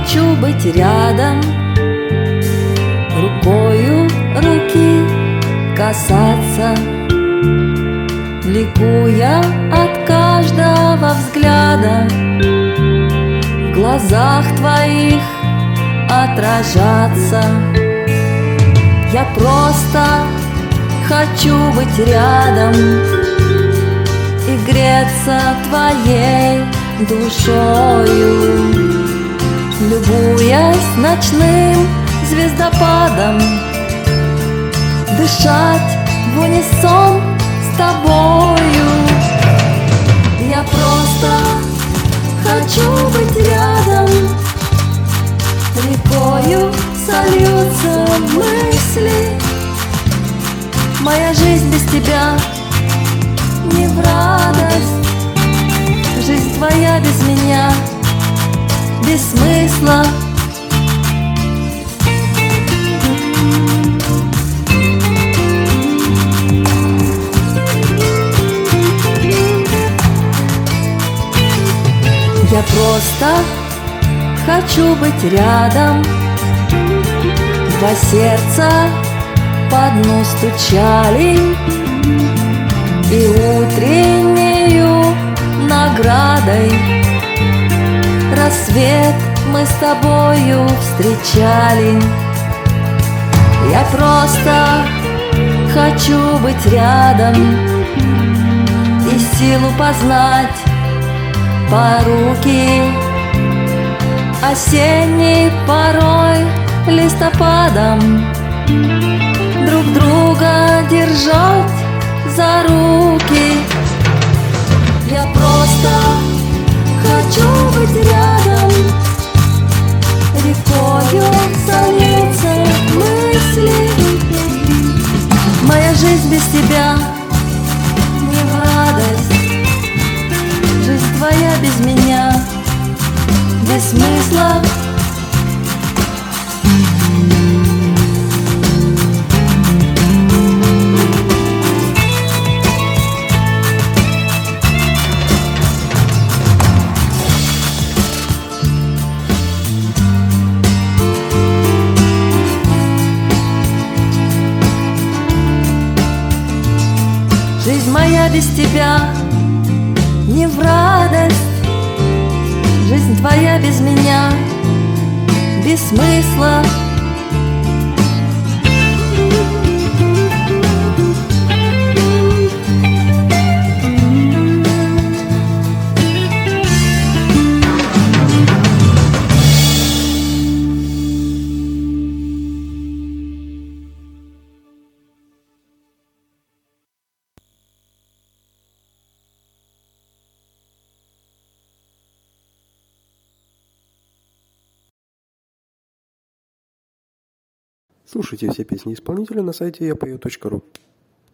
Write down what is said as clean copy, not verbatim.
хочу быть рядом, рукою руки касаться, ликуя от каждого взгляда, в глазах твоих отражаться. Я просто хочу быть рядом и греться твоей душою, любуясь ночным звездопадом, дышать в унисон с тобою. Я просто хочу быть рядом, рекою сольются мысли. Моя жизнь без тебя не в радость, жизнь твоя без меня без смысла. Я просто хочу быть рядом. Два сердца по дну стучали, и утреннею наградой рассвет мы с тобою встречали. Я просто хочу быть рядом и силу познать поруки осенней порой листопадом, друг друга держать за руки. Я просто хочу быть рядом, рекою сольются мысли. Моя жизнь без тебя не в радость, жизнь твоя без меня без смысла. Жизнь моя без тебя не в радость, жизнь твоя без меня без смысла. Слушайте все песни исполнителя на сайте yapою.ru.